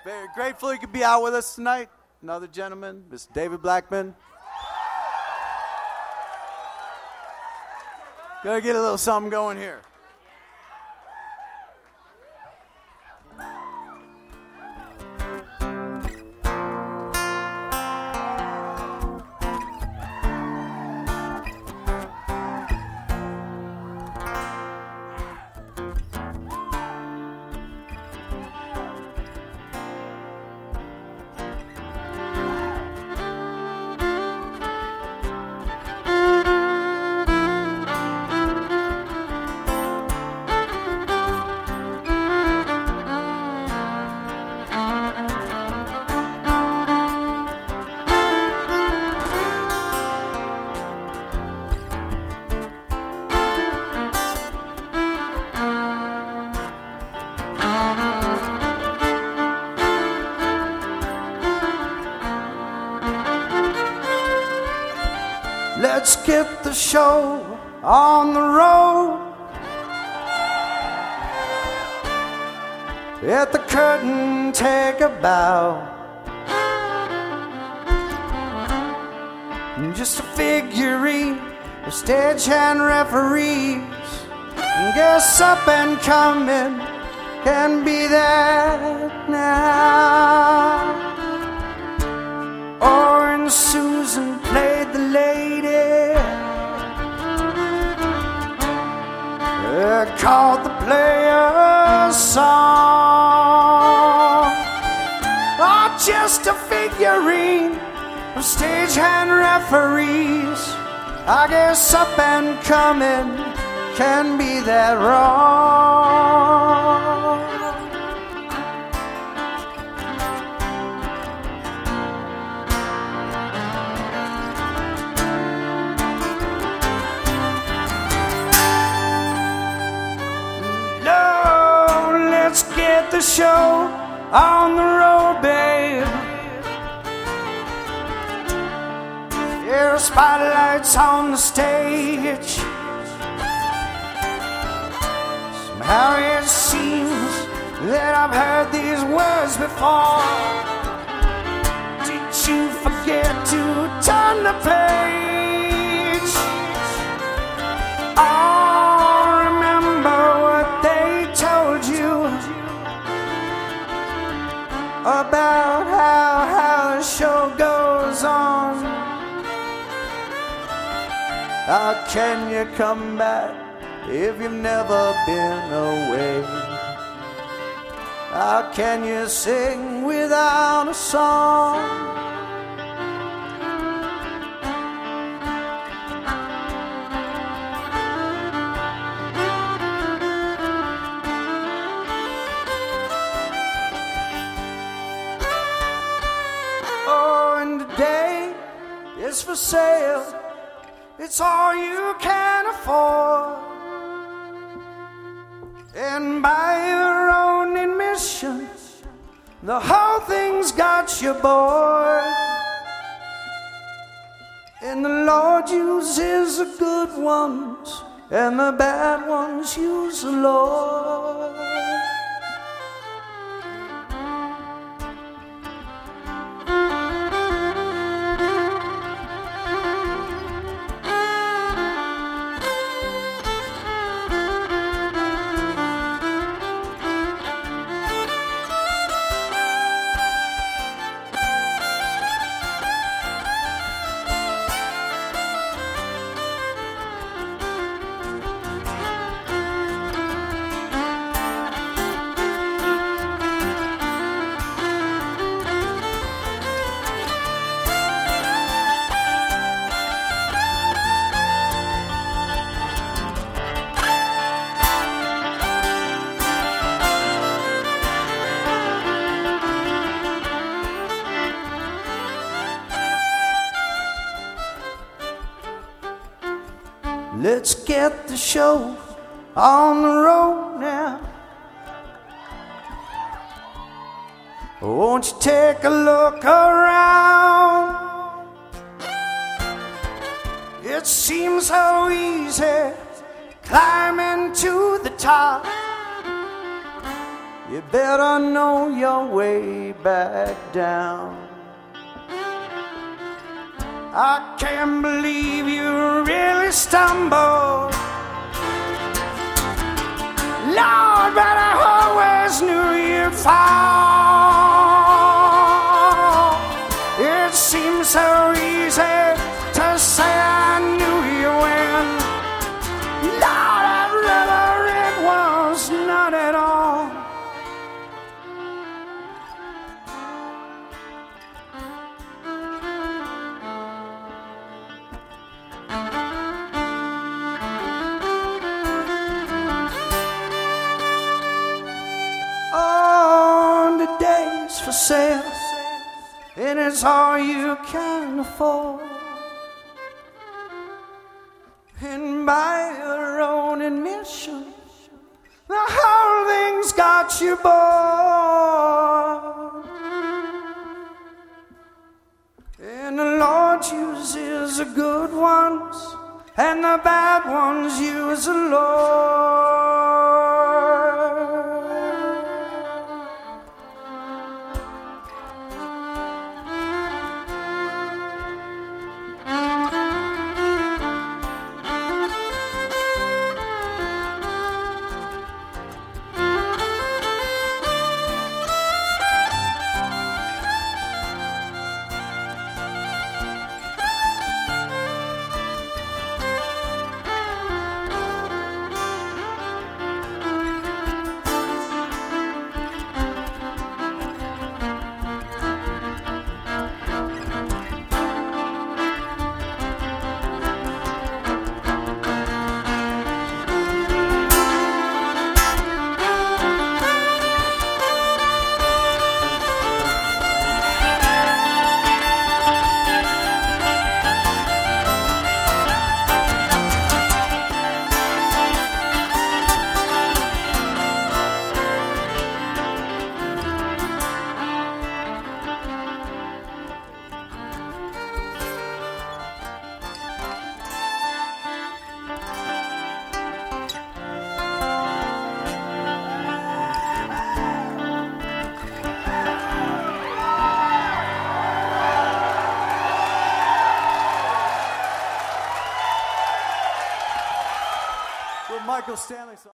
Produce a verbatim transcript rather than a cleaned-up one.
Very grateful you could be out with us tonight. Another gentleman, Mister David Blackman. Gonna get a little something going here. Let's get the show on the road. Let the curtain take a bow. Just a figurine of stagehand referees. Guess up and coming can be that now. Orange Susan played the lady, uh, called the player's song. Oh, just a figurine of stagehand referees. I guess up and coming can be that wrong. Get the show on the road, babe. Yeah, spotlights on the stage. Somehow it seems that I've heard these words before. Did you forget to turn the page? Oh, remember what they told you about how, how the show goes on. How can you come back if you've never been away? How can you sing without a song? It's for sale, it's all you can afford. And by your own admission, the whole thing's got you bored. And the Lord uses the good ones, and the bad ones use the Lord. Let's get the show on the road now. Won't you take a look around? It seems so easy climbing to the top. you better know your way back down. I can't believe you really stumbled, Lord, but I always knew you'd fall. It seems so easy to say I knew you when, Lord, I'd rather it was not at all. On the days for sale, and it's all you can afford, and by your own admission, the whole thing's got you bored. And the Lord uses the good ones, and the bad ones use the Lord. Michael Stanley song.